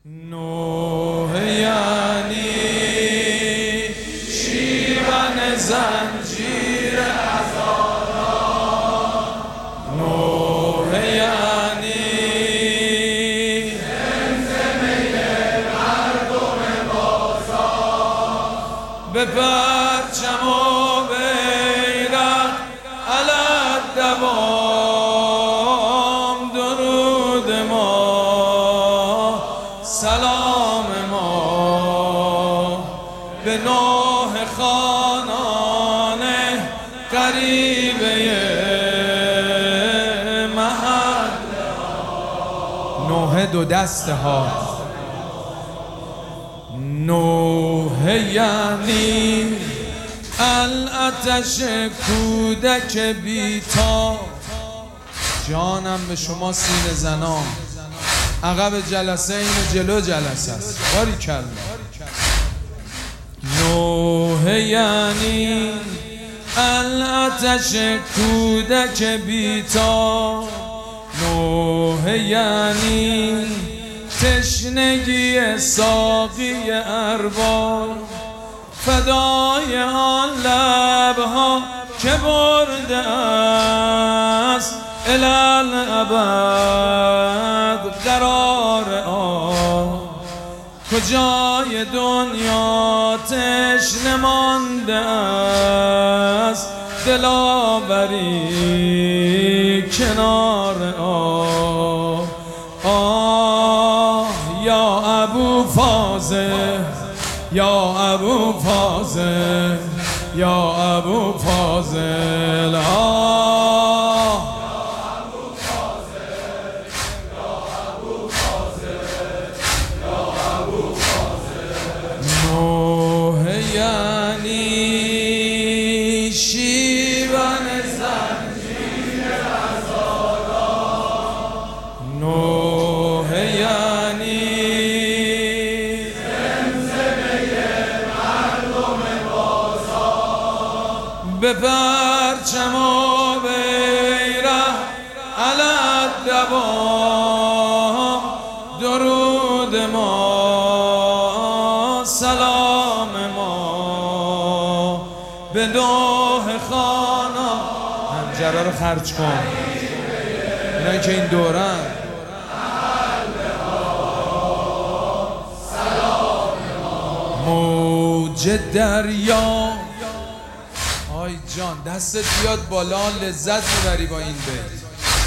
نوح یعنی شیون زنجیر عزادار، نوح یعنی زمزمه مردم بازار، به پرچم و بیرق علی الدوام درود ما، سلام ما به نوح خانان غریبه محل. نوح دو دسته ها، نوح یعنی الاتش کودک بیتا. جانم به شما سینه زنان، عقب جلسه این جلو جلسه است. باریکلا. نوح یعنی الاتش کودک بیتا، نوح یعنی تشنگی ساقی ارباب، فدای آن لبها که برده است الالابد قرار آب. کجای دنیا تشنه مانده است دلاوری کنار آب. یا ابو فاضل، یا ابو فاضل، یا ابو فاضل، نوح یعنی شیون زنجیر عزادار، نوح یعنی زمزمه مردم بازار، به پرچم و بیرق علی الدوام درود ما، سلام ما به نوح خانان. حنجره رو خرج کن، اینایی که این دورن. موج دریا، آی جان دستت بیاد بالا، لذت میبری با این بیت.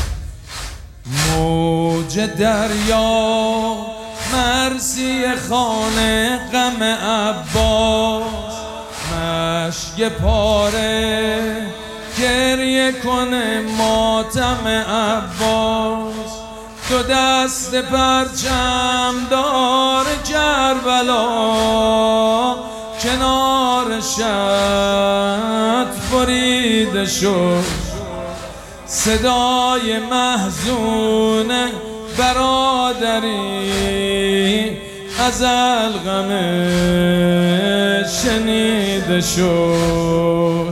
موج دریا مرسی خانه غم عباس، مشک پاره گریه کنه ماتم عباس. دو دست پرچم دار کربلا، کنار شط بریده شد. صدای محزون برادری از الغم شنیده شد.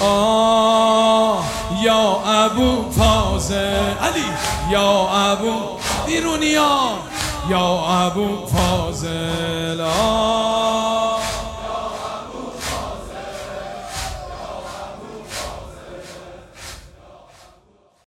یا ابو فاضل علی، یا ابو بیرونیا، یا ابو فاضل.